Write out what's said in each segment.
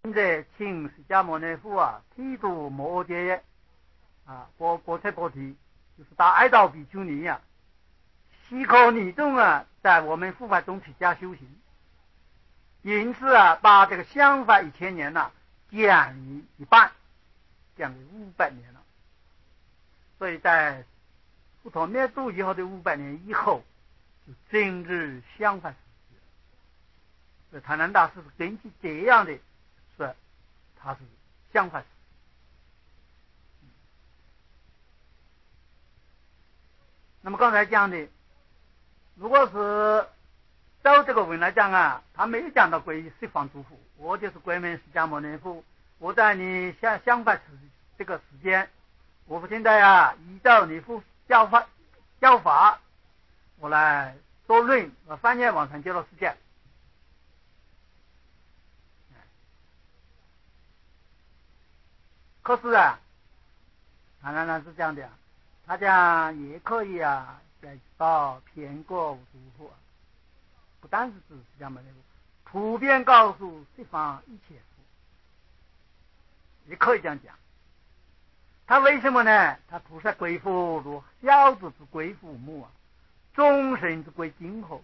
现在请释迦牟尼佛啊，剃度摩羯啊，波切波提，就是大爱道比丘尼呀，希可尼众啊，在我们护法中出家修行，因此啊，把这个想法1000年呢，降于一半，降为500年了。所以在佛陀灭度以后的500年以后，就真日想法时期了。所以谭南大师是根据这样的说，他是想法时期。那么刚才讲的，如果是照这个文来讲啊，他没有讲到皈依十方诸佛，我就是归门释迦牟尼佛。我在你想法这个时间，我现在啊，依照你父教法，我来多论和翻译往生极乐世界。可是啊，当然是这样的，他讲也可以啊，再到偏过无诸佛，不单是指释迦牟尼佛，普遍告诉十方一切佛，也可以这样讲。他为什么呢？他菩萨归佛如小子之归父母啊，众生之归今后。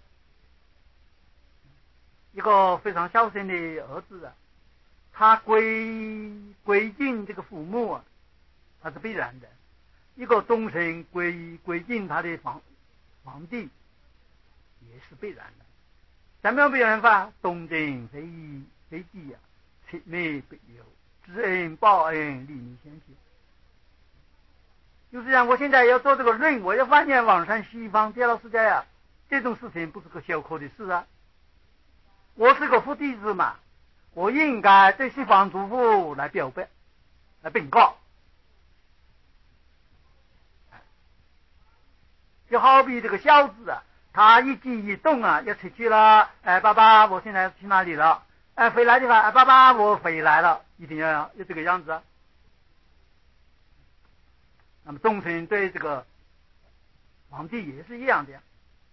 一个非常孝顺的儿子啊，他归敬这个父母啊，他是必然的。一个众生归敬他的皇帝，也是必然的。怎么样必然法？东征非己啊，切美必有，知恩报恩，利民先去。就是讲，我现在要做这个论，我要翻译往生西方极乐世界啊，这种事情不是个小可的事啊。我是个佛弟子嘛，我应该对西方诸佛来表白，来禀告。就好比这个小子啊，他一举一动啊，要出去了，爸爸，我现在去哪里了？回来的话，爸爸，我回来了，一定要这个样子啊。那么众生对这个皇帝也是一样的。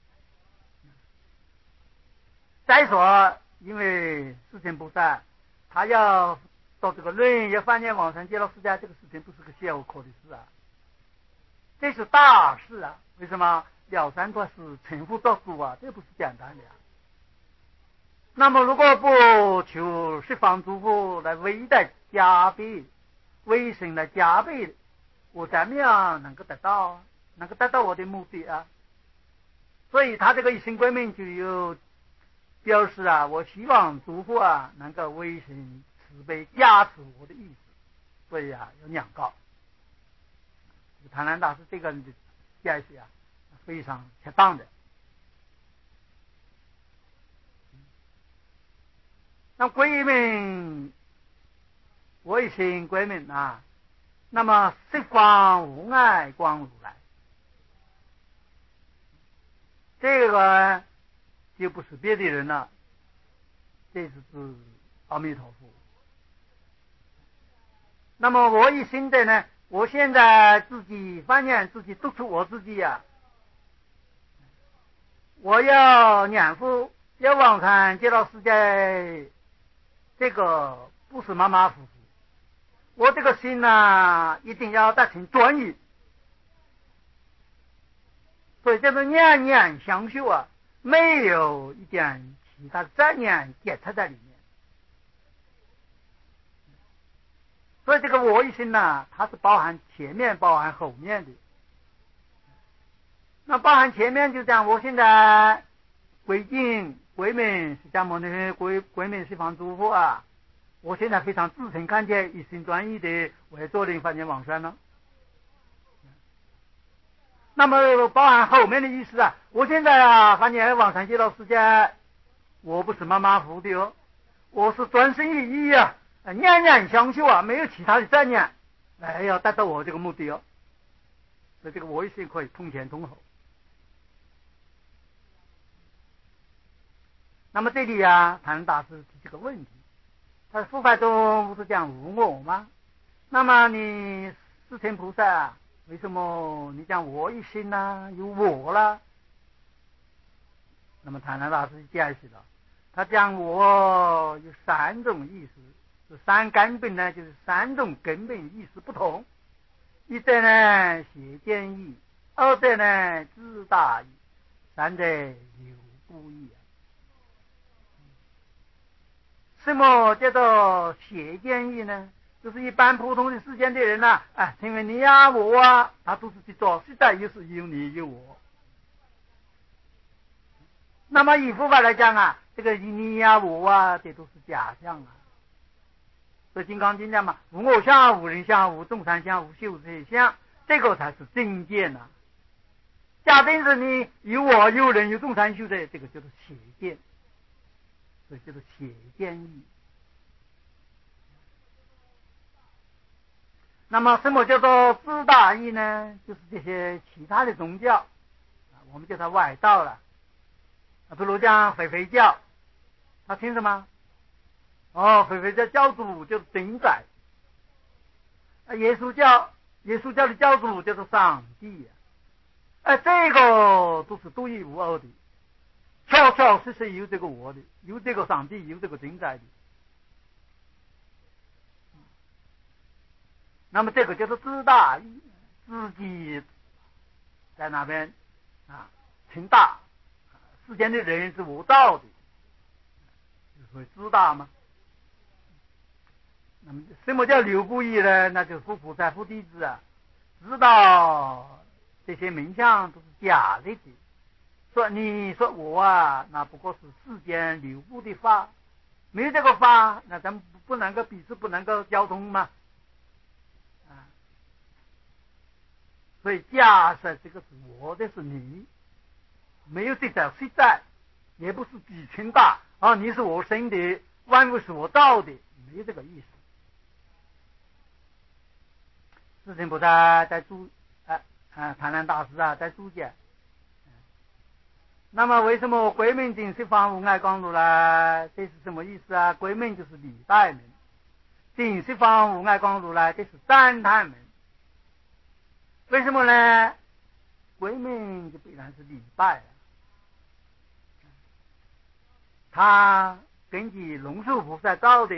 再说，因为世亲菩萨他要到这个论，要翻译往生极乐世界，这个事情不是个小可的事啊，这是大事啊。为什么？了三脱四，成佛作主啊，这不是简单的啊。那么如果不求十方诸佛来为代加倍，为神来加倍，我怎么样能够得到我的目的啊？所以他这个一心归命就有表示啊，我希望诸佛啊能够为神慈悲加持我的意思，所以啊有两告。谭南大师这个人的解释啊，非常恰当的。那归命为心归命啊，那么十方无碍光如来，这个就不是别的人了，这是指阿弥陀佛。那么我一心的呢，我现在自己翻念，自己督促我自己呀，我要念佛，要往生极乐世界，这个不是马马虎虎。我这个心呢，一定要达成专一，所以这个念念相续啊，没有一点其他杂念结插在里面。所以这个我一心呢，它是包含前面包含后面的。那包含前面就讲，我现在归敬归命释迦牟尼佛，归命十方诸佛啊，我现在非常自诚恳切一心专一的我要做人翻念往生了。那么包含后面的意思啊，我现在啊翻念往生极乐世界，我不是马马虎虎的哦，我是专心一意啊，念念相续啊，没有其他的杂念，要达到我这个目的哦。所以这个我一心可以通前通后。那么这里啊，谭大师提这个问题，他说佛法中不是讲无我吗？那么你世亲菩萨为什么你讲我一心呢？有我了？那么谭大师解释了， 他讲我有三种意思，这三根本呢，就是三种根本意思不同。一者呢邪见义，二者呢自大义，三者有不义。什么叫做邪见义呢？就是一般普通的世间的人呐，因为你呀我啊，他都是去做，实在也是有你有我。那么以佛法来讲啊，这个你呀我啊，这都是假象啊。所以《金刚经》讲嘛，无我相、无人相、无众生相、无修持相，这个才是正见呐。假定是你有我有人有众生修的，这个叫做邪见，所以叫做邪见义。那么什么叫做自大义呢？就是这些其他的宗教，我们叫它外道了。比如讲回回教，他听什么？回回教教主就是真宰。耶稣教的教主就是上帝。这个都是独一无二的，确确实实有这个我的，有这个上帝，有这个真宰的。那么这个就是自大，自己在那边称大，世间的人是无道的，所以自大嘛。那么什么叫六不义呢？那就是佛菩萨、佛弟子啊，知道这些名相都是假的。说你说我啊，那不过是世间六部的法，没有这个法，那咱们不能够彼此不能够交通嘛。所以假设这个是我的是你，没有这种实在，也不是比称大你是我生的，万物是我造的，没有这个意思。世尊菩萨在谭鸾大师在注解。那么为什么归门顶十方无碍光如来？这是什么意思啊？归门就是礼拜门，顶十方无碍光如来这是赞叹门。为什么呢？归门就必然是礼拜。他根据龙树菩萨造的，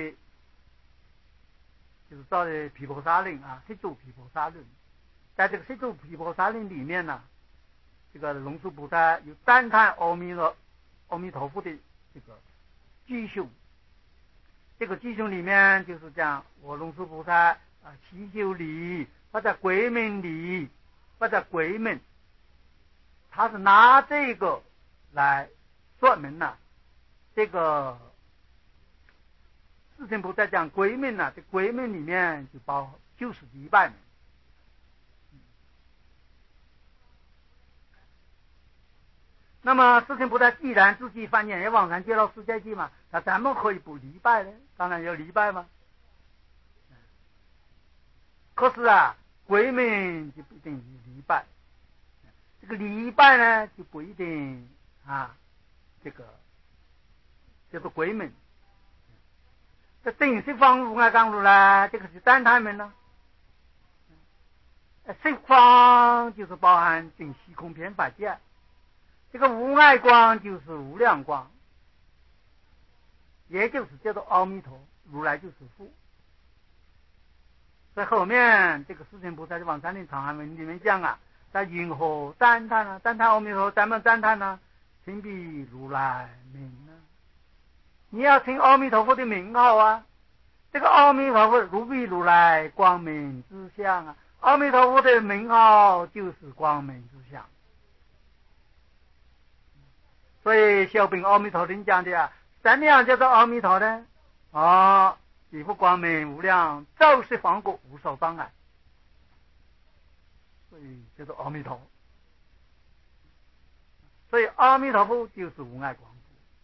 就是造的毗婆沙论十住毗婆沙论。在这个十住毗婆沙论里面呢，这个龙树菩萨有赞叹阿弥陀佛的这个具胸。这个具胸里面就是讲我龙树菩萨祈求礼，或者归门礼，或者归门，他是拿这个来说明了这个世尊菩萨讲归门这归门里面就包就是礼拜门。那么世尊菩萨既然自己翻眼也往生极乐世界去嘛，那咱们可以不礼拜呢？当然要礼拜嘛。可是归门就不一定礼拜，这个礼拜呢就不一定这个叫做归门。这顶十方无碍光如来，这个是赞叹门呢。十方就是包含顶虚空遍法界，这个无碍光就是无量光，也就是叫做阿弥陀，如来就是父。在后面这个世尊菩萨的往生论长行文里面讲在云何赞叹赞叹阿弥陀，咱们赞叹称彼如来名你要称阿弥陀佛的名号这个阿弥陀佛如彼如来光明之相阿弥陀佛的名号就是光明之相。所以小品阿弥陀经讲的怎么样叫做阿弥陀呢？以复光明无量，照十方国无所障碍，所以叫做阿弥陀。所以阿弥陀佛就是无碍光佛。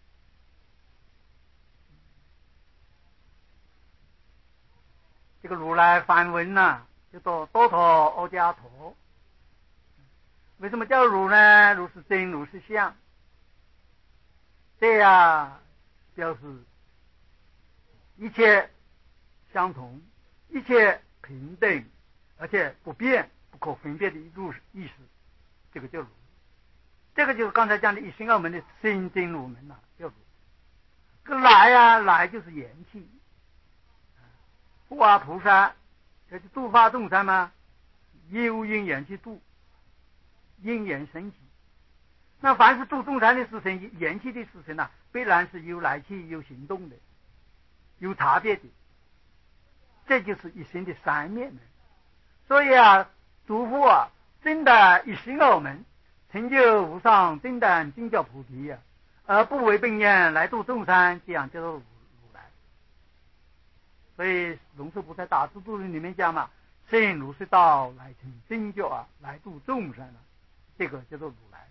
这个如来梵文叫做多陀阿伽陀。为什么叫如呢？如是真，如是相。这表示一切相同，一切平等，而且不变、不可分别的意思，这个叫如。这个就是刚才讲的一心二门的心真如门叫如。 这个来啊，来就是元气。佛啊，菩萨，这是度化众生嘛，有因缘去度，因缘生起。那凡是度众生的事情，元气的事情呢，必然是有来去、有行动的，有差别的。这就是一心的三面门。所以啊，诸佛啊，真的一心二门，成就无上正等正觉菩提啊，而不为本愿来度众生，这样叫做如来。所以龙树菩萨大智度论里面讲嘛，现如是道来成正觉啊，来度众生啊，这个叫做如来。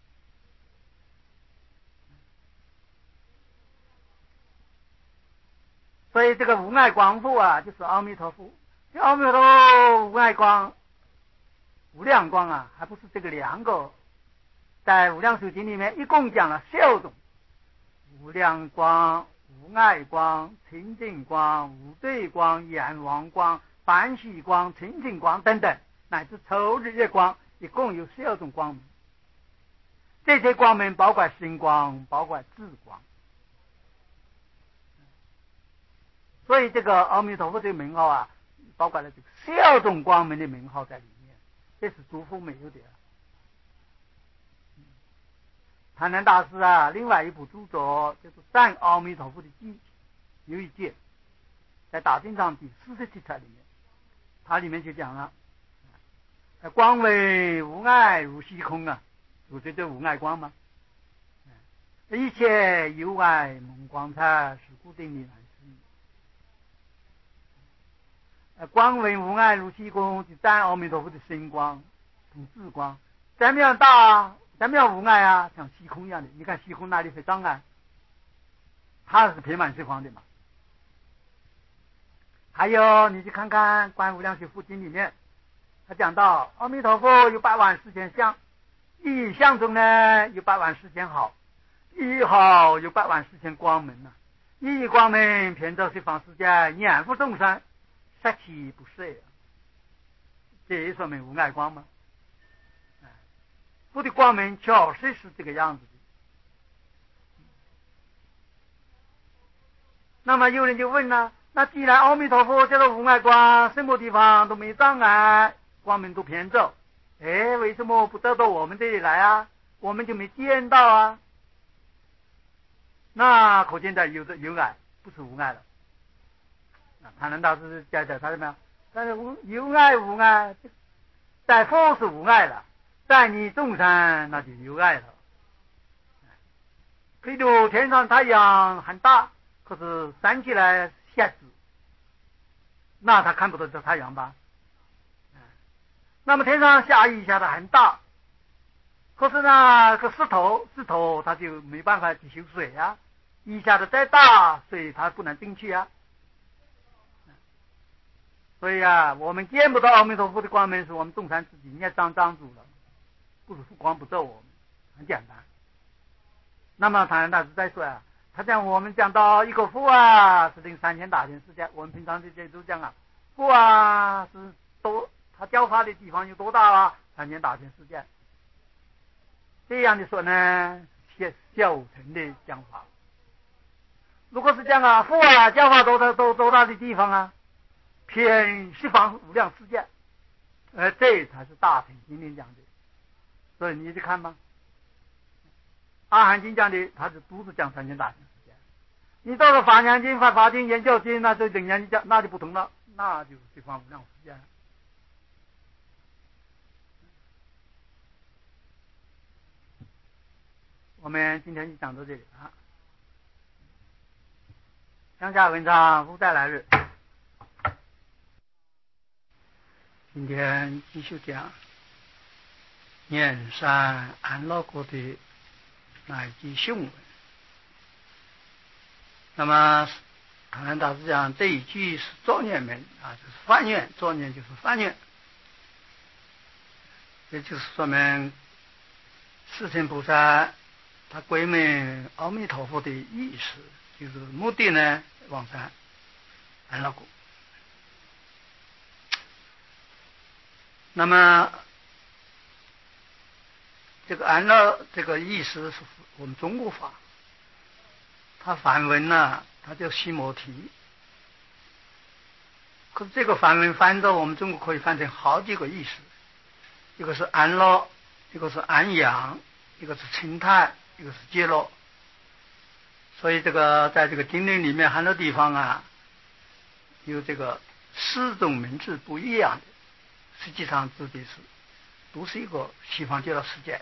所以这个无碍光佛啊，就是阿弥陀佛。这阿弥陀佛无碍光、无量光啊，还不是这个两个。在无量寿经里面，一共讲了6种：无量光、无碍光、清净光、无对光、阎王光、欢喜光、清净光等等，乃至抽日月光，一共有6种光明。这些光明包括心光，包括智光。所以这个阿弥陀佛这个名号啊，包括了这个6种光明的名号在里面，这是诸佛没有的。禅南大师啊，另外一部著作就是赞阿弥陀佛的记，有一节在大经上第47册里面，它里面就讲了，光为无碍如虚空啊，就这叫无碍光嘛。一切有碍蒙光彩，是固定的来事。光为无碍如虚空，就赞阿弥陀佛的心光同智光，怎么样大啊？怎么样无碍啊？像虚空一样的。你看虚空哪里会障碍？它是遍满十方的嘛。还有你去看看《观无量寿佛经》里面，他讲到阿弥陀佛有84000相，一相中呢有84000好，一好有84000光明啊，一光明遍照十方世界，念佛众生，杀其不赦啊。这也说明无碍光吗？佛的光明确实是这个样子的。那么有人就问了，那既然阿弥陀佛叫做无碍光，什么地方都没障碍，光明都遍照，为什么不得到我们这里来啊？我们就没见到啊？那可见的有碍，不是无碍了。禅南大师讲他怎么样？但是有碍无碍，在佛是无碍了，在你众生那就有碍了。比如天上太阳很大，可是升起来下子，那他看不到这太阳吧？那么天上下雨下的很大，可是呢，个石头它就没办法去修水啊，雨下的再大，水它不能进去啊。所以啊，我们见不到阿弥陀佛的光明，是我们众生自己孽障障住了，不是光不照我们，很简单。那么禅大师再说啊，他讲我们讲到一个佛啊，是令3000大千世界，我们平常这些都讲啊，佛啊是多，他教法的地方有多大啊？3000大千世界。这样的说呢，小乘的讲法。如果是讲啊，佛啊教法多大的地方啊？遍十方无量世界，这才是大乘经典讲的。所以你去看吧，阿含经讲的，他是都是讲3000大千世界。你到了法华经、法经、研究经，那就等人讲，那就不同了，那就是十方无量世界。我们今天就讲到这里啊。向下文章不再来日。今天继续讲念山安乐国的那一句训文。那么唐人大师讲这一句是作念门啊，就是发愿，作念就是发愿，也就是说明世亲菩萨他归命阿弥陀佛的意思，就是目的呢往生安乐国。那么这个安乐这个意思是我们中国法， 它梵文呢，它叫西摩提。可是这个梵文翻到我们中国可以翻成好几个意思，一个是安乐，一个是安养，一个是清泰，一个是揭露。所以这个在这个经论里面很多地方啊，有这个4种名字不一样的，实际上指的是都是一个西方极乐世界。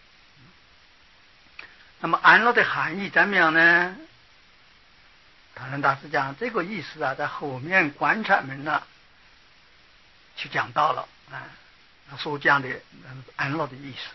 那么安乐的含义怎么样呢？唐人大师讲这个意思啊，在后面观察门呢去讲到了啊，他所讲的安乐的意思。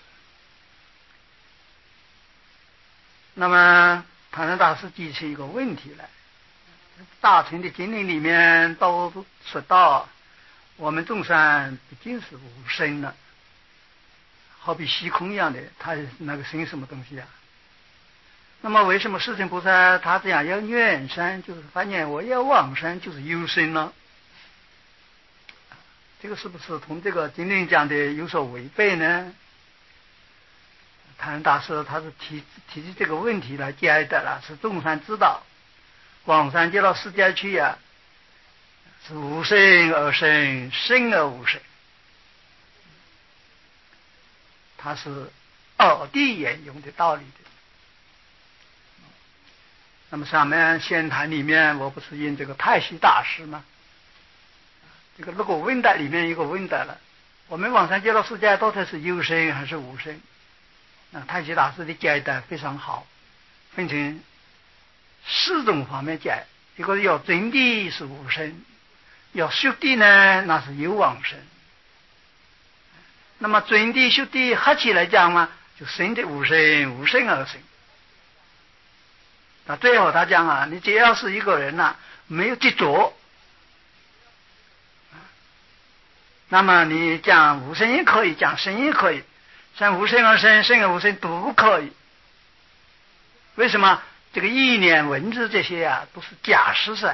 那么唐人大师提出一个问题来，大乘的经论里面都说到我们众生毕竟是无生的，好比虚空一样的，它那个生什么东西啊？那么为什么世尊菩萨他这样要远生，就是发现我要往生就是有生呢？这个是不是同这个经论讲的有所违背呢？唐人大师他是提出这个问题来解的了，是众生知道往生极乐世界去啊，是无生而生，生而无生，他是二谛沿用的道理的。那么上面仙坛里面我不是引这个太虚大师吗？这个如果问答里面一个问答了，我们往生极乐世界到底是有生还是无生？太虚大师的解答非常好，分成4种方面解。一个要真谛是无生，要修谛呢那是有往生。那么真谛修谛合起来讲嘛，就生的无生，无生而生。那最后他讲啊，你只要是一个人啊，没有执着，那么你讲无生也可以，讲生也可以，像无生而生，生而无生都可以。为什么？这个意念文字这些啊都是假实在。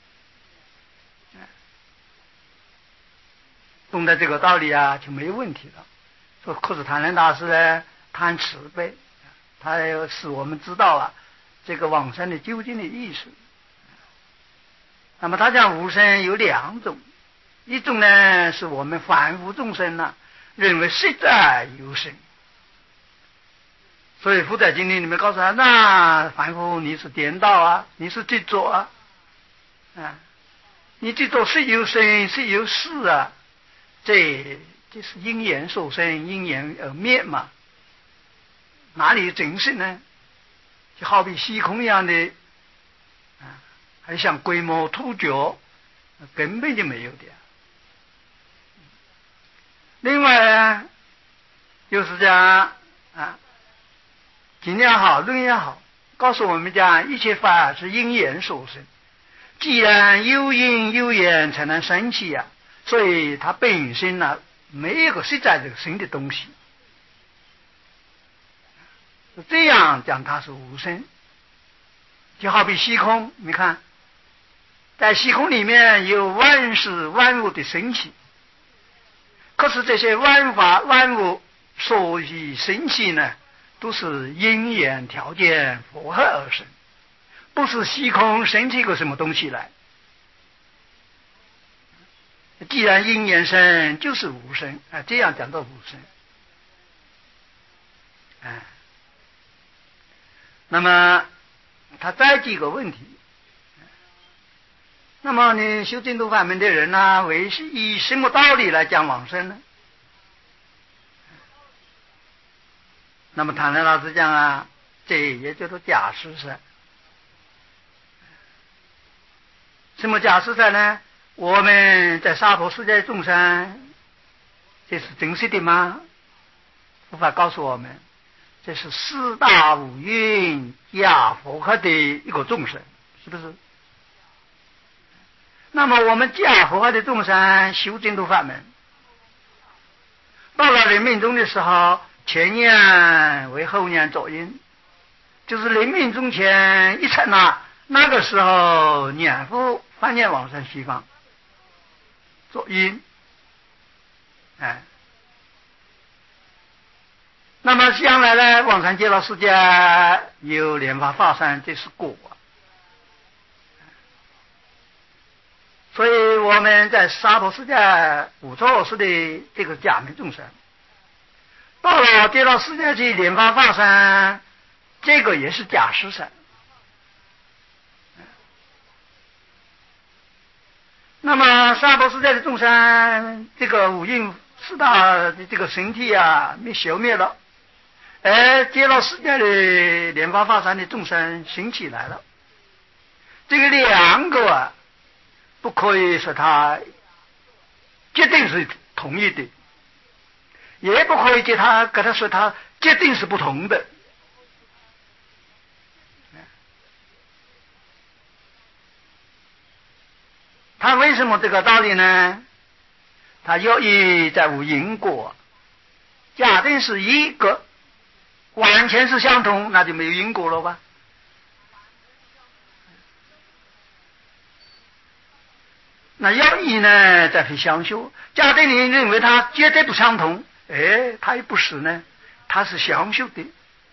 懂得这个道理啊就没有问题了。说可是唐人大师呢贪慈悲，他要使我们知道啊这个往生的究竟的意思。那么他讲无生有2种，一种呢是我们凡夫众生呢认为实在有生，所以佛在经典里面告诉他，那凡夫你是颠倒啊，你是执着啊，你执着是有生是有死啊，这是因缘所生，因缘而灭嘛，哪里有真实呢？就好比虚空一样的还像龟毛兔角，根本就没有的。另外呢就是讲经也好，论也好，告诉我们讲一切法是因缘所生，既然有因有缘才能生起啊，所以它本身呢没有个实在这个生的东西，这样讲它是无生。就好比虚空，你看在虚空里面有万事万物的生起，可是这些万法万物所以生起呢，都是因缘条件符合而生，不是虚空生起个什么东西来。既然因缘生，就是无生这样讲到无生那么他再几个问题，那么你修净土法门的人呢，为是以什么道理来讲往生呢？那么唐人老师讲啊，这也叫做假实在。什么假实在呢？我们在娑婆世界众生，这是真实的吗？佛法告诉我们，这是4大五蕴假佛合的一个众生，是不是？那么我们假佛合的众生修净土法门，到了临命终的时候，前念为后念作因，就是临命终前一刹那，那个时候念佛翻念往生西方作因那么将来呢，往生极乐世界有莲花化身，这是果所以我们在娑婆世界无错事的这个假名众生，到了极乐世界去莲花化身，这个也是假实身。那么娑婆世界的众生，这个五蕴四大的这个身体啊，没消灭了，而极乐世界的莲花化身的众生兴起来了。这个两个啊，不可以说它决定是同一的，也不可以给他说它决定是不同的。他为什么这个道理呢？他由于在无因果，假定是一个完全是相同，那就没有因果了吧？那要一呢，再去相修。假定你认为它绝对不相同，它也不是呢，它是相修的。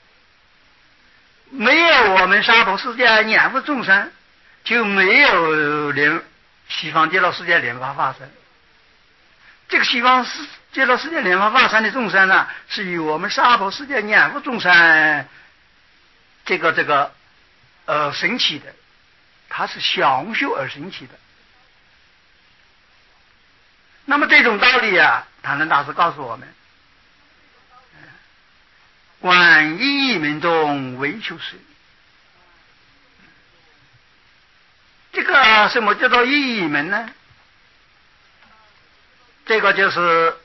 没有我们娑婆世界念佛众生，就没有西方极乐世界莲花化身。这个西方极乐世界莲花化身的众生呢，是与我们娑婆世界念佛众生这个升起的，它是相修而升起的。那么这种道理啊，唐人大师告诉我们：观一义门中唯求是。这个什么叫做一义门呢？这个就是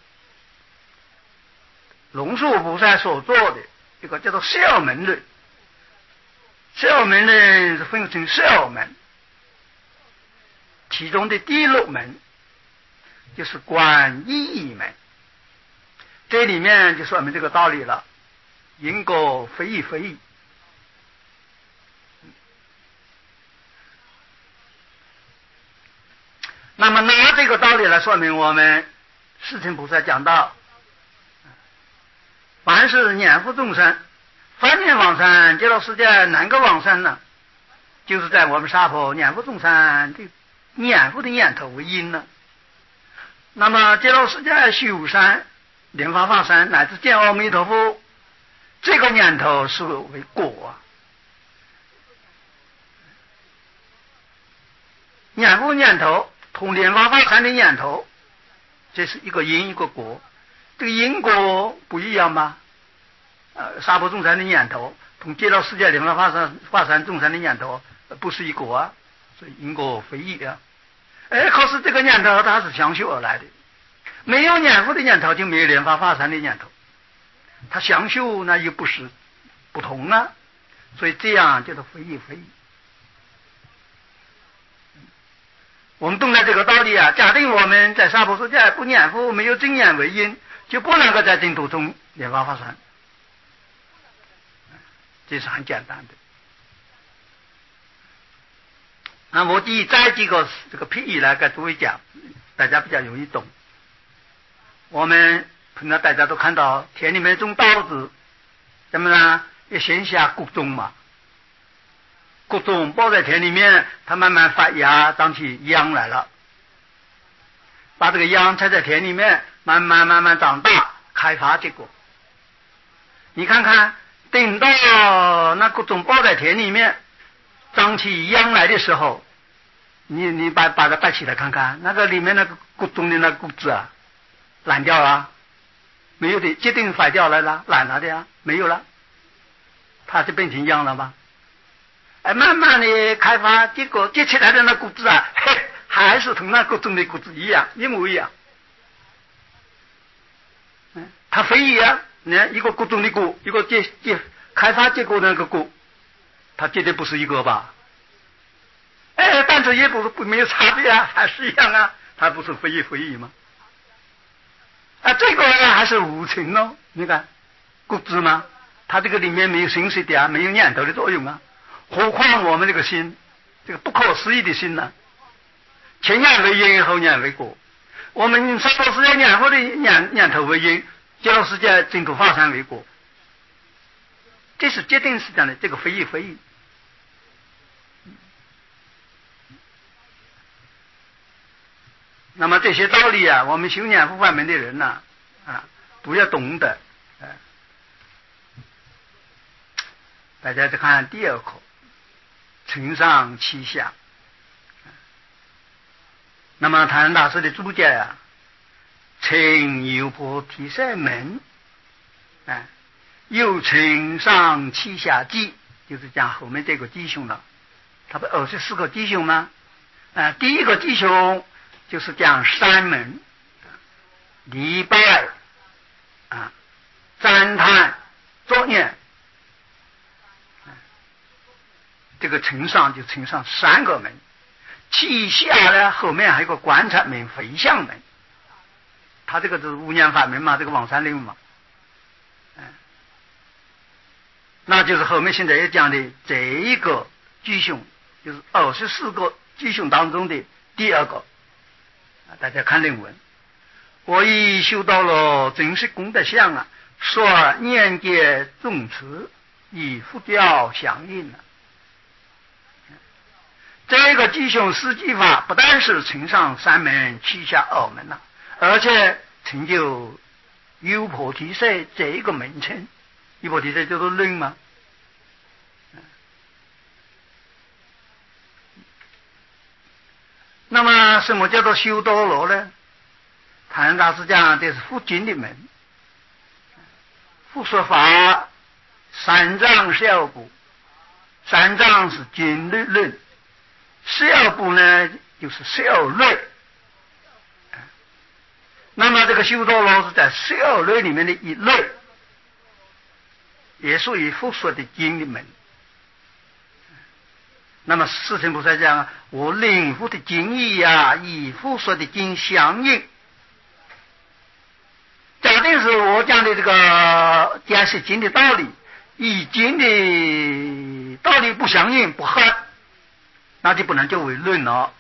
龙树菩萨所做的一个叫做摄门论。摄门论是分成摄门，其中的第六门就是观一义门。这里面就说明这个道理了，因果非义非义。那么拿这个道理来说明我们世亲菩萨讲到，凡是念佛众生梵念往生极乐世界哪个往生呢？就是在我们娑婆念佛众生的念佛的念头为因呢。那么极乐世界修善莲花化身乃至见阿弥陀佛，这个念头是为果啊。念佛念头同莲花化身的念头，这是一个因一个果。这个因果不一样吗？娑婆众生的念头同极乐世界莲花化身众生的念头不是一果啊，所以因果非义啊。可是这个念头它是相修而来的，没有念佛的念头就没有莲花化身的念头，它相修那又不是不同啊，所以这样叫做非义非义。我们懂了这个道理啊，假定我们在娑婆世界不念佛，没有正念为因，就不能够在净土中莲花化身，这是很简单的。那我再举个这个譬喻来给诸位讲，大家比较容易懂。我们平常大家都看到田里面种稻子，怎么呢？要先下谷种嘛，谷种包在田里面，它慢慢发芽，长起秧来了。把这个秧插在田里面，慢慢长大，开花结果。你看看，等到那谷种包在田里面，长起秧来的时候，你把它带起来看看，那个里面那个谷种的那谷子啊，烂掉了？没有的，决定坏掉了啦，烂了的呀，没有了，它就变成秧了吧？慢慢的开发，结果结起来的那谷子啊，还是同那谷种的谷子一样，一模一样。它非一样，你看一个谷种的谷，一个开发结果的那个谷，它绝对不是一个吧？但是也不没有差别啊，还是一样啊，它不是非一非一吗？这个还是无情哦，你看谷子嘛，它这个里面没有形式的啊，没有念头的作用啊。何况我们这个心，这个不可思议的心呢？前念为因，后念为果。我们娑婆世界念佛的念头为因，极乐世界净土化身为果。这是决定是这样的，这个非义非义。 那么这些道理啊，我们修念佛法门的人呢，都要懂得。大家再看第二课，承上启下。那么谭大师的注解啊，承有菩提萨门，又承上启下记，就是讲后面这个吉凶了。他不24个吉凶吗？第一个吉凶就是讲三门，礼拜赞叹作念，这个承上就承上3个门，启下呢后面还有个观察门、回向门，他这个是无念法门嘛，这个往生论嘛，那就是后面现在要讲的这一个吉凶，就是24个吉凶当中的第2个。大家看论文，我已修到了真实功德相啊，说念解众持，与佛教相应了。这个吉凶四季法不但是承上3门，启下2门了，而且成就有菩提萨这一个名称。有菩提萨叫做论吗？那么什么叫做修多罗呢？谭大师讲这是佛经的门，佛说法3藏小部，3藏是经律论，小部呢就是小律。那么这个修多罗是在小律里面的一律，也属于佛说的经的门。那么世亲菩萨讲，我领佛的经义啊，与佛说的经相应。假定是我讲的这个解释经的道理，与经的道理不相应不合，那就不能叫为论了。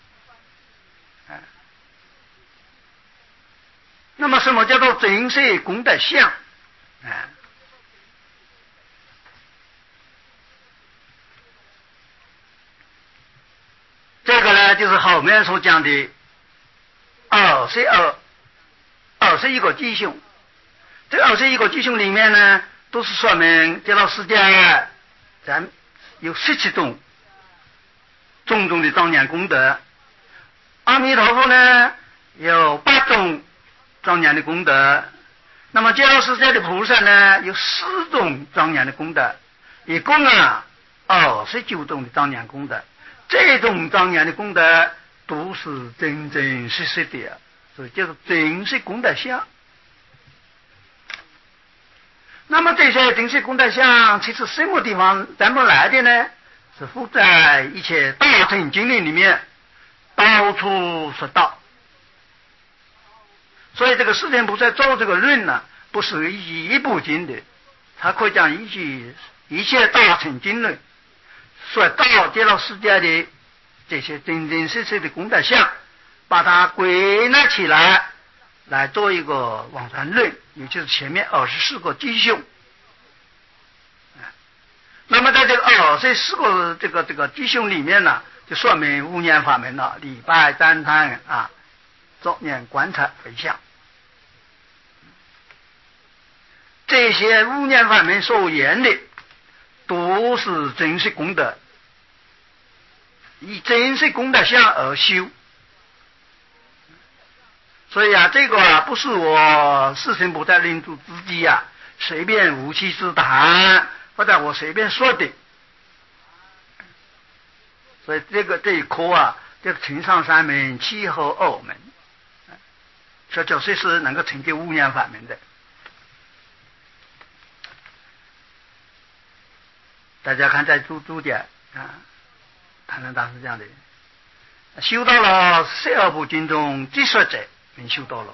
那么什么叫做真实功德相？这个呢，就是后面所讲的21个吉凶。这21个吉凶里面呢，都是说明极乐世界咱有17种种种的庄严功德，阿弥陀佛呢有8种庄严的功德，那么极乐世界的菩萨呢有4种庄严的功德，一共29种的庄严功德。这种庄严的功德都是真真实实的，所以叫做真实功德相。那么这些真实功德相其实什么地方咱们来的呢？是附在一切大乘经论里面到处说道。所以这个世间菩萨做这个论呢，不是一部经的，他可以讲一切大乘经论说到极乐世界的这些真真实实的功德相，把它归纳起来，来做一个往生论，也就是前面24个吉凶。那么在这个24个这个吉凶里面呢，就说明无念法门了，礼拜赞叹作念观察回向，这些无念法门所言的都是真实功德，以真实功德相而修。所以这个不是我世亲菩萨领主自己随便无稽之谈，或者我随便说的。所以这一课这个承上3门，启后2门，这就是能够成就无念法门的。大家看在注解谭论大师讲的，修到了12部经中即说者，便修到了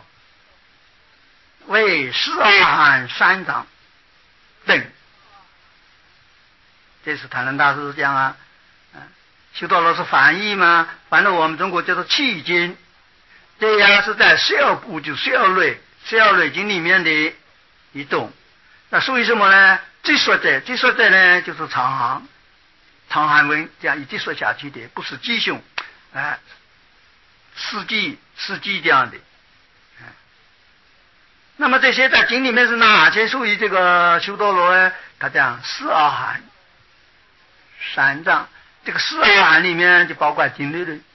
为4阿含3藏等。这是谭论大师讲修到了是翻译吗？反正我们中国叫做契经，这样是在12部就12类经里面的一种。那属于什么呢？即说者呢就是长汉文这样一直说下去的，不是吉凶。 四季这样的。那么这些在经里面是哪些属于这个修多罗呢？他讲四阿含三藏，这个四阿含里面就包括经类的。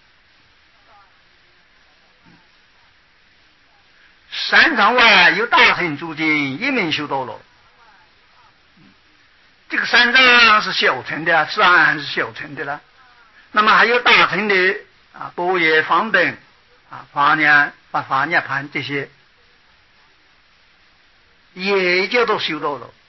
三藏外有大乘诸经一名修多罗，这个三藏是小乘的啊，四阿含是小乘的了。那么还有大乘的啊，般若方等啊，法涅盘这些，也叫做修多罗。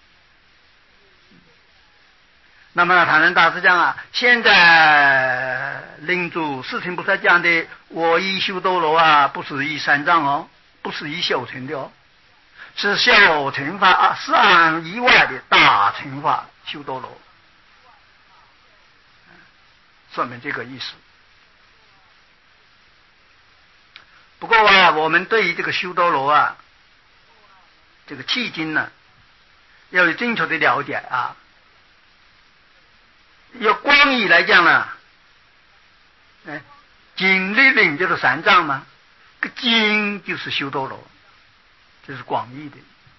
那么唐人大师讲啊，现在领主世亲菩萨讲的我以修多罗啊，不是以三藏哦，不是以小乘的哦，是小乘法啊，四阿含以外的大乘法修多罗，说明这个意思。不过啊，我们对于这个修多罗啊，这个契经呢，要有正确的了解啊。要广义来讲呢，经律领就是三藏嘛，个经就是修多罗，这是广义的。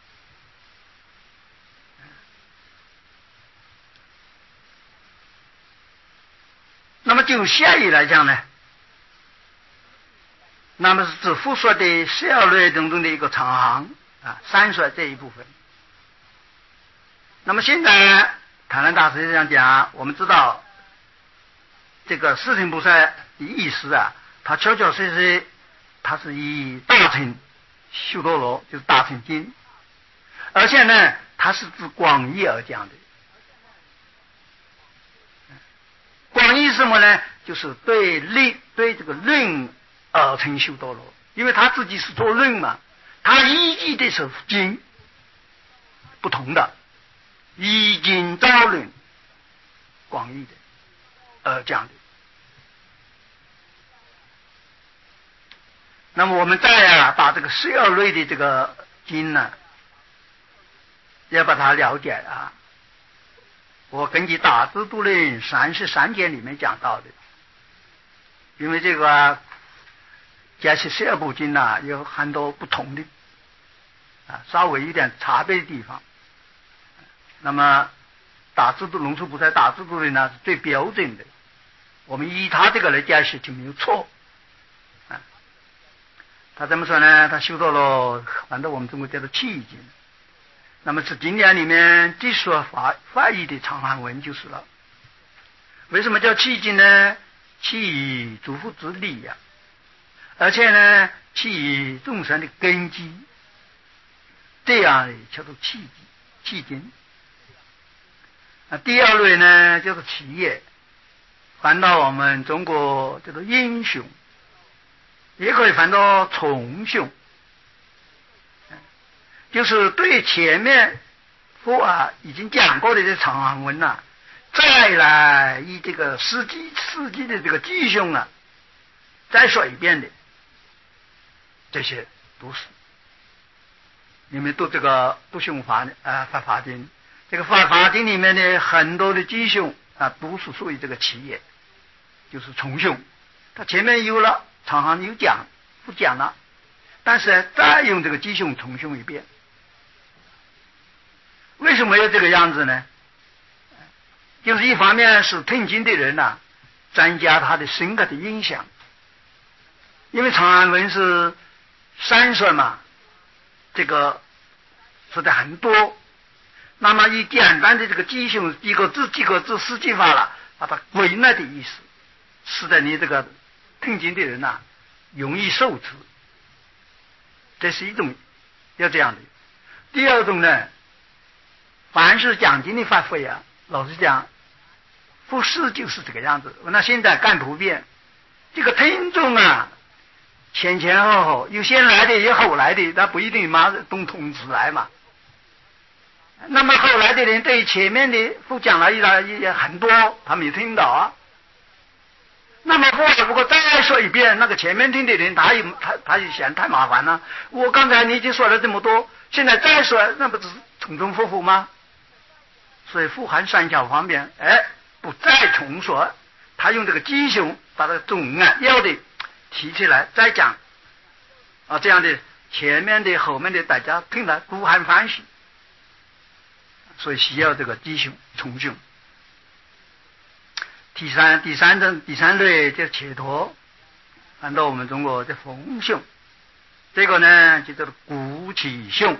那么就狭义来讲呢，那么是指复说的12类当中的一个长行啊，三说这一部分。那么现在唐人大师这样讲，我们知道这个世亲菩萨的意思啊，他确确实实他是以大乘修多罗，就是大乘经，而且呢，他是指广义而讲的。广义是什么呢？就是对这个论而成修多罗，因为他自己是做论嘛，他依据的是经不同的，依经造论，广义的而讲的。那么我们再把这个12类的这个经呢，要把它了解啊。我根据《大智度论》33卷里面讲到的，因为这个加起12部经呢，有很多不同的稍微有点差别的地方。那么大智度龙树菩萨大智度论呢是最标准的，我们依他这个来解释就没有错。他怎么说呢？他修到了，反正我们中国叫做契经。那么是经典里面最说法义的长行文就是了。为什么叫契经呢？契以诸佛之理呀，而且呢，契以众生的根基，这样的叫做契经。第二类呢，叫做企业，翻到我们中国叫做英雄，也可以翻到从雄。就是对前面已经讲过的这长行文再来以这个世纪的这个继兄再说一遍的，这些都是你们读这个读兄法经，这个法经里面的很多的继兄都是属于这个企业，就是从兄。他前面有了长行有讲不讲了，但是再用这个继兄从兄一遍。为什么要这个样子呢？就是一方面是听经的人增加他的深刻的影响，因为长行文是3说嘛，这个说的很多，那么以简单的这个记性几个字4句法了，把它归纳的意思，使得你这个听经的人容易受持，这是一种要这样的。第二种呢，凡是讲经的发挥老实讲，复试就是这个样子。那现在更普遍，这个听众前后有先来的有后来的，他不一定都同时来嘛。那么后来的人对前面的复讲了也很多，他没听到那么如果再说一遍，那个前面听的人他也嫌太麻烦了。我刚才你已经说了这么多，现在再说，那不是重重复复吗？所以富含三巧方便，不再重说，他用这个吉凶把它总要的提起来再讲啊，这样的前面的后面的大家听了都很欢喜，所以需要这个弟兄从兄。第三类就是切托，按照我们中国的丰兄，这个呢就叫做古其兄，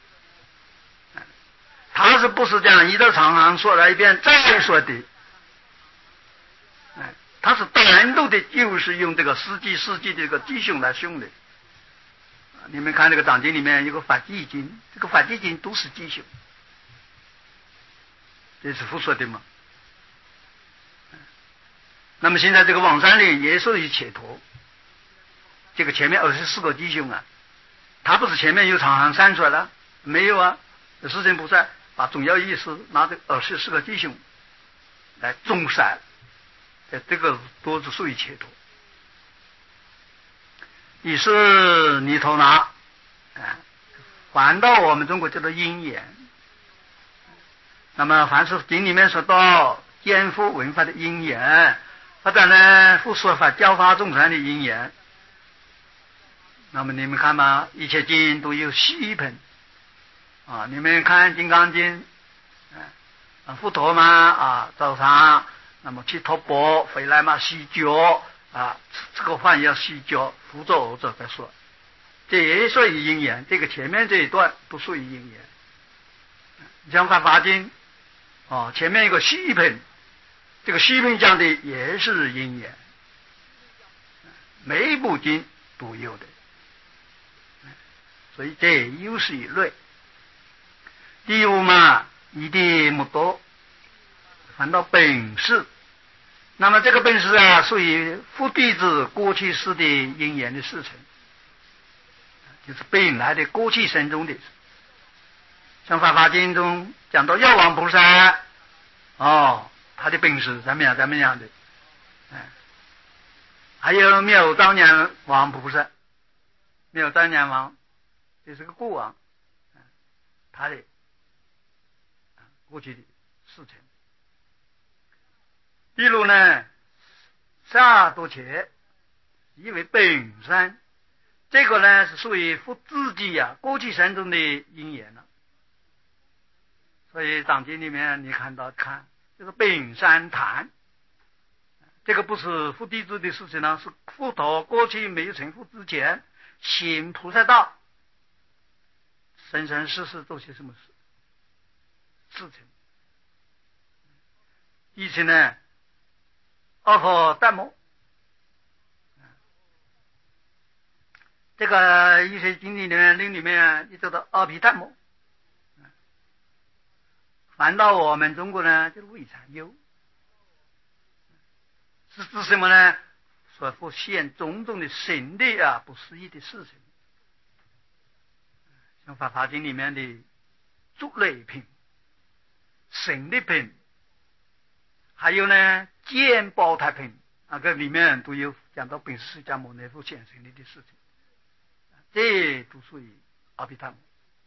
他是不是这样一道长行说了一遍再说的？他是单独的，就是用这个世纪的这个弟兄来兄的。你们看这个藏经里面有个法纪经，这个法纪经都是弟兄，这是胡说的嘛。那么现在这个网上里也属于切托，这个前面24个弟兄啊，他不是前面有长行删出来了？没有啊，世尊菩萨把重要意思拿这24个弟兄来总删，这个都是属于切托。于是尼陀那还到我们中国叫做因缘。那么凡是经里面说到颠覆文法的因缘，或者呢复说法教化众生的因缘，那么你们看嘛，一切经都有细品啊。你们看金刚经，佛陀嘛早上那么去托钵回来嘛洗脚这个饭要洗脚，辅佐者在说，这也属于因缘。这个前面这一段不属于因缘。像法华经前面一个细品，这个细品讲的也是因缘，每一部经都有的，所以这又是一类。第五嘛，一定不多，反倒本事。那么这个本事属于佛弟子过去世的因缘的事情，就是本来的过去生中的。像法华经中讲到药王菩萨他的本事怎么样的，还有妙昭年王菩萨，妙昭年王这是个国王，他的过去的事情。比如呢，萨多切因为本身，这个呢是属于佛自己过去生中的因缘了。所以藏经里面你看就是本山谈，这个不是佛弟子的事情呢，是佛陀过去没有成佛之前行菩萨道，生生世世做些什么事情。以前呢阿婆达摩，这个一些经里面你知道阿毗达摩，反到我们中国呢就是未禅忧，是指什么呢？说佛现种种的神的不思议的事情，像法华经里面的诸类品、神的品，还有呢见宝台品这里面都有讲到本师释迦牟尼佛现神的事情，这都属于阿毗达摩。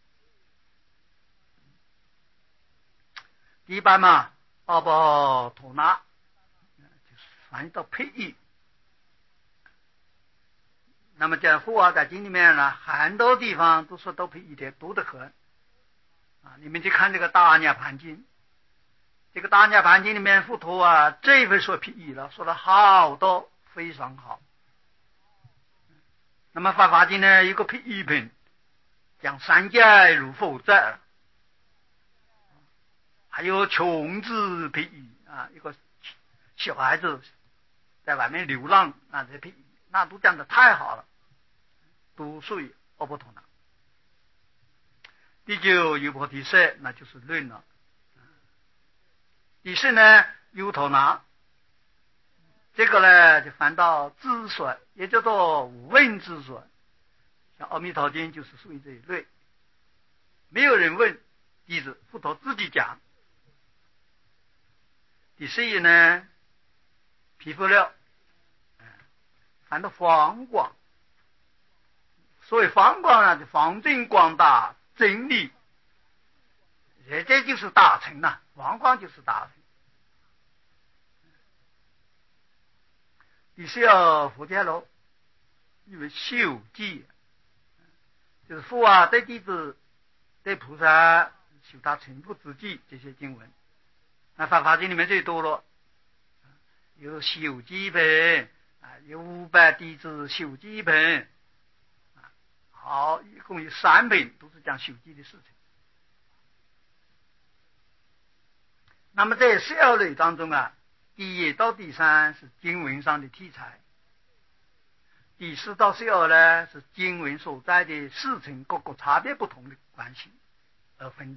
第八嘛，阿波陀那就是翻译到配义。那么在佛在经里面呢，很多地方都说到配义的多得很你们去看这个大阿涅盘经，这个大阿涅盘经里面佛陀这一回说配义了，说了好多，非常好。那么法华经呢有个配义品，讲三界如佛在，还有穷子配义一个小孩子在外面流浪这配义，那都讲的太好了，都属于阿波陀那。第九有菩提色，那就是论了。第十呢有陀那，这个呢就翻到智说，也叫做无问之说，像阿弥陀经就是属于这一类，没有人问，弟子佛陀自己讲。第十一呢毗佛料，翻到方广，所谓方广呢就方正广大真理，这就是大乘方广就是大乘。第十二佛伽罗， 誉为修记，就是父啊对弟子对菩萨修他成佛之际这些经文。那法华经里面最多了，有修记本有500弟子修记本，好，一共有3本都是讲修记的事情。那么在12类当中第1到第3是经文上的题材，第4到12呢是经文所在的事情各个差别不同的关系而分的。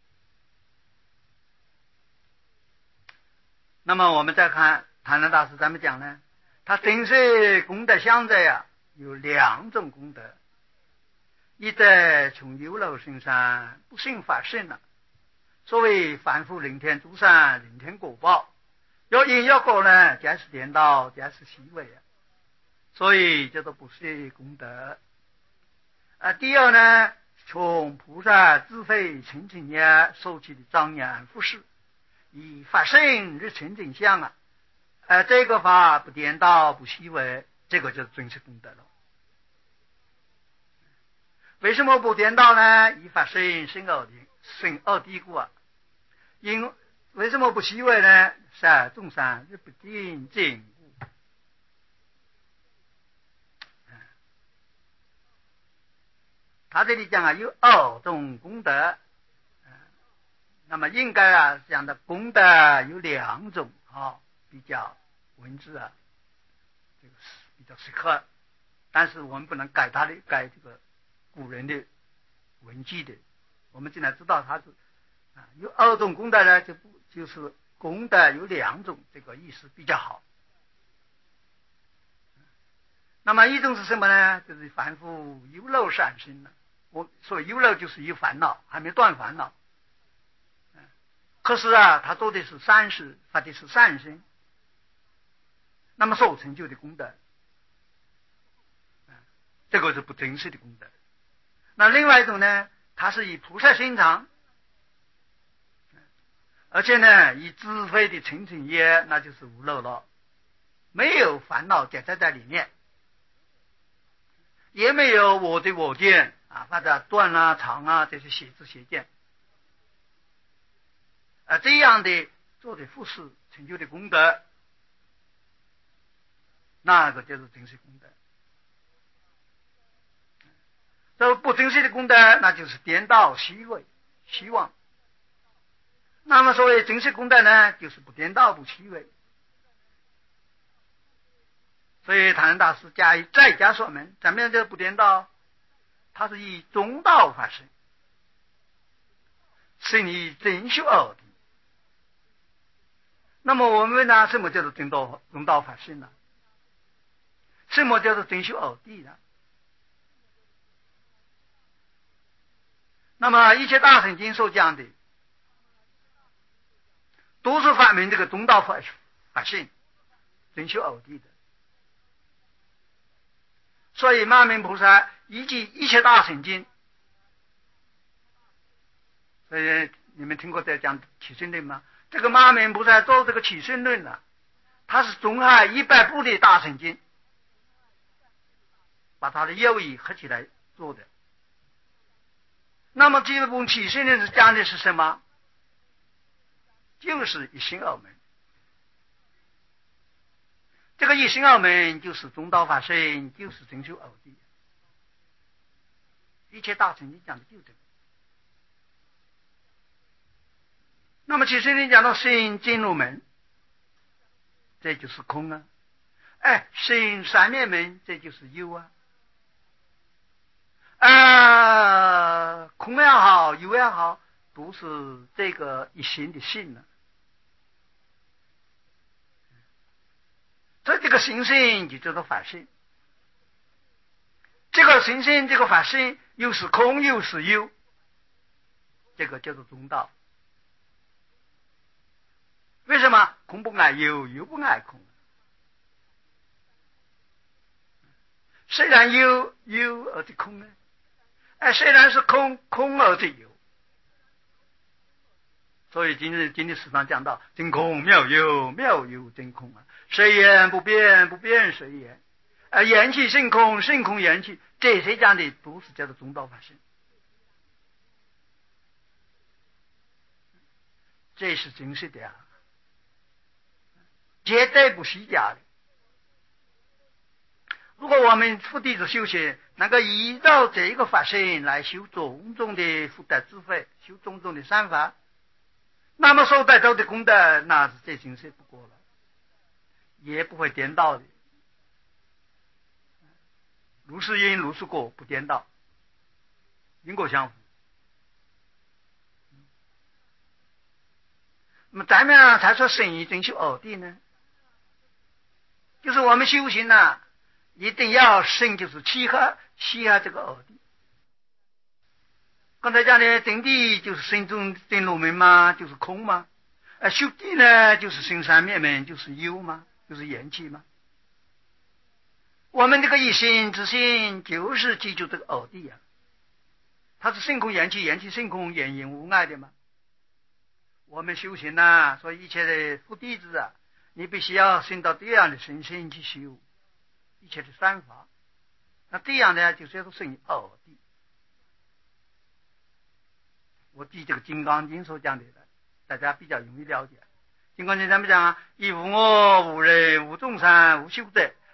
那么我们再看谭鸾大师怎么讲呢？他真实功德相在有2种功德，一在从有漏身上不信法性了，所谓凡夫临天诸善，临天果报，要因要果呢，皆是颠倒，皆是虚伪所以叫做不是功德。第2呢，从菩萨自费清净业受起的庄严福事，以法身日清净相这个法不颠倒不虚伪，这个就是真实功德了。为什么不颠倒呢？以法身生二谛故为什么不虚伪呢？是众生日不定尽故。他这里讲有2种功德，那么应该讲的功德有2种比较文字这个比较适合，但是我们不能改这个古人的文记的，我们既然知道它是有2种功德呢，就是功德有2种，这个意思比较好。那么一种是什么呢？就是凡夫有漏善心了。我说有漏就是有烦恼，还没断烦恼。可是他做的是善事，发的是善心，那么所成就的功德，这个是不真实的功德。那另外一种呢，它是以菩萨心肠，而且呢以智慧的清净业，那就是无漏了，没有烦恼夹在里面，也没有我的我见或者断常这些邪知邪见这样的做的福事成就的功德，那个就是真实功德。这不真实的功德，那就是颠倒虚伪虚妄。那么所谓真实功德呢，就是不颠倒不虚伪。所以谭大师再加说明，怎么样叫不颠倒？他是以中道法身，是以真修二谛。那么我们问什么叫做中道法身呢？什么叫做真修二谛呢？那么一切大乘经所讲的都是反明这个中道法性真修二谛的。所以马明菩萨以及一切大乘经，所以你们听过在讲起信论吗？这个马明菩萨做这个起信论他是综合100部的大乘经，把他的要义合起来做的。那么这部起信论是讲的是什么？就是一心二门。这个一心二门就是中道法身，就是真修二谛。一切大乘经讲的就这个。那么起信论讲到心进入门，这就是空心三面门，这就是有空也好，有也好，都是这个一心的性所以这个心性就叫做法性。这个心性，这个法性，又是空又是有，这个叫做中道。为什么空不爱有，有不爱空？虽然有而且空呢？虽然是空而且有。所以今天时常讲到真空妙有，妙有真空谁言不变，不变谁言。 缘起性空，性空缘起，这些讲的都是叫做中道法身，这是真实的啊，绝对不虚假的。如果我们佛弟子修行能够依照这个法身来修种种的福德智慧，修种种的善法，那么所得到的功德那是最真实不过了，也不会颠倒的。如是因如是果，不颠倒，因果相符。那么咱们才说生于真修偶地呢，就是我们修行呢，一定要生，就是契合这个偶地。刚才讲的真谛就是生中真如门嘛，就是空嘛。修谛呢，就是生三灭门，就是有嘛，就是缘起嘛。我们这个一心之心就是记住这个偶地啊，它是性空缘起，缘起性空，缘因无碍的嘛。我们修行啊，所以一切的佛弟子啊，你必须要生到这样的身心去修一切的善法。那这样呢，就是要生于偶地。我记这个《金刚经》所讲的，大家比较容易了解。《金刚经》咱们讲啊，亦无我，无人，无众生，无修德，